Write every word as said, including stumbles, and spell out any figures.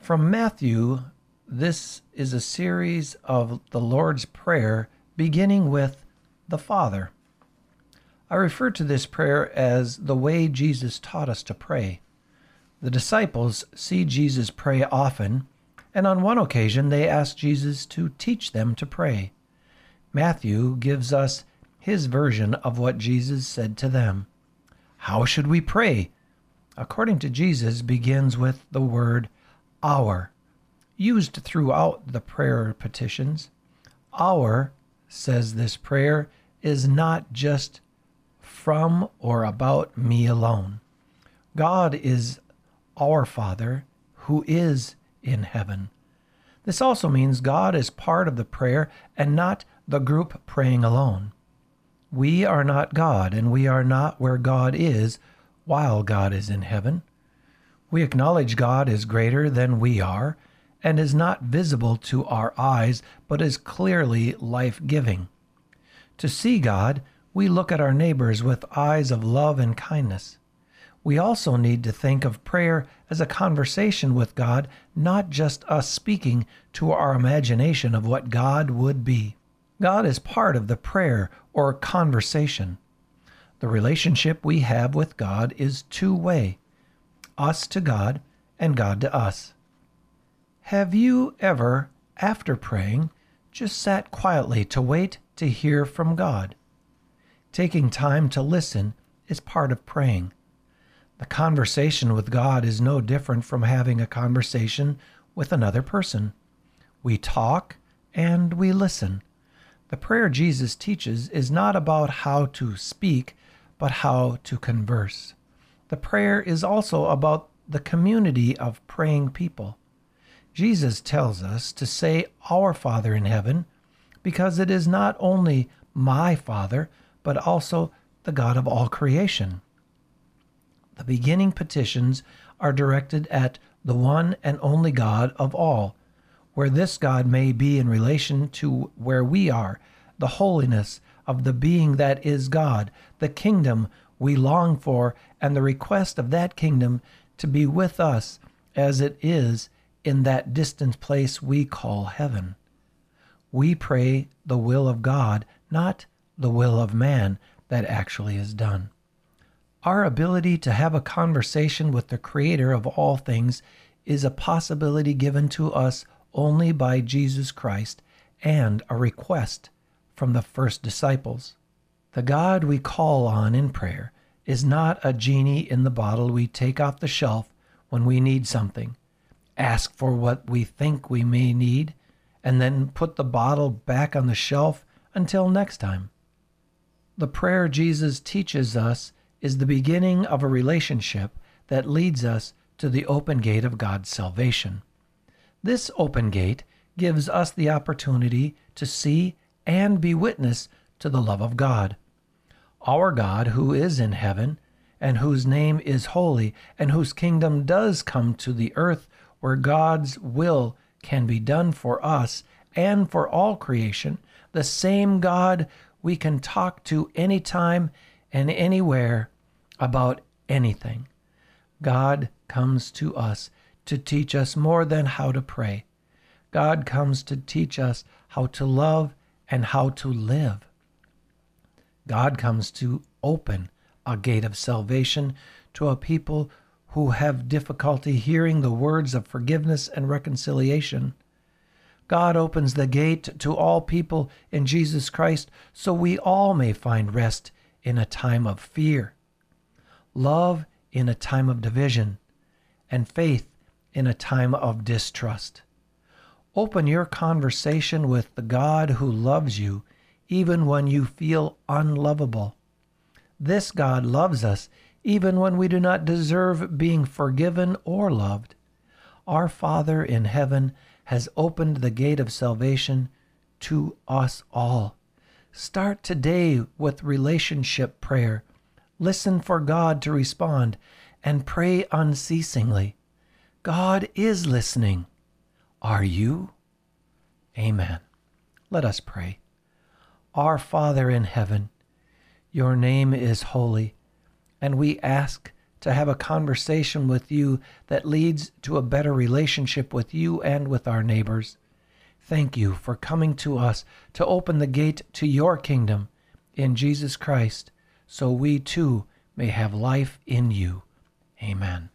From Matthew, this is a series of the Lord's Prayer beginning with the Father. I refer to this prayer as the way Jesus taught us to pray. The disciples see Jesus pray often, and on one occasion they ask Jesus to teach them to pray. Matthew gives us his version of what Jesus said to them. How should we pray? According to Jesus, begins with the word our, used throughout the prayer petitions. Our, says this prayer, is not just from or about me alone. God is our Father who is in heaven. This also means God is part of the prayer and not the group praying alone. We are not God, and we are not where God is while God is in heaven. We acknowledge God is greater than we are and is not visible to our eyes, but is clearly life-giving. To see God, we look at our neighbors with eyes of love and kindness. We also need to think of prayer as a conversation with God, not just us speaking to our imagination of what God would be. God is part of the prayer or conversation. The relationship we have with God is two-way, us to God and God to us. Have you ever, after praying, just sat quietly to wait to hear from God? Taking time to listen is part of praying. The conversation with God is no different from having a conversation with another person. We talk and we listen. The prayer Jesus teaches is not about how to speak, but how to converse. The prayer is also about the community of praying people. Jesus tells us to say our Father in heaven because it is not only my Father, but also the God of all creation. The beginning petitions are directed at the one and only God of all, where this God may be in relation to where we are, the holiness of the being that is God, the kingdom we long for, and the request of that kingdom to be with us as it is in that distant place we call heaven. We pray the will of God, not the will of man that actually is done. Our ability to have a conversation with the Creator of all things is a possibility given to us only by Jesus Christ and a request from the first disciples. The God we call on in prayer is not a genie in the bottle we take off the shelf when we need something, ask for what we think we may need, and then put the bottle back on the shelf until next time. The prayer Jesus teaches us is the beginning of a relationship that leads us to the open gate of God's salvation. This open gate gives us the opportunity to see and be witness to the love of God. Our God who is in heaven, and whose name is holy, and whose kingdom does come to the earth where God's will can be done for us and for all creation, the same God we can talk to anytime and anywhere about anything. God comes to us to teach us more than how to pray. God comes to teach us how to love and how to live. God comes to open a gate of salvation to a people who have difficulty hearing the words of forgiveness and reconciliation. God opens the gate to all people in Jesus Christ so we all may find rest in a time of fear, love in a time of division, and faith in a time of distrust. Open your conversation with the God who loves you even when you feel unlovable. This God loves us even when we do not deserve being forgiven or loved. Our Father in heaven has opened the gate of salvation to us all. Start today with relationship prayer. Listen for God to respond and pray unceasingly. God is listening. Are you? Amen. Let us pray. Our Father in heaven, your name is holy, and we ask to have a conversation with you that leads to a better relationship with you and with our neighbors. Thank you for coming to us to open the gate to your kingdom in Jesus Christ, so we too may have life in you. Amen.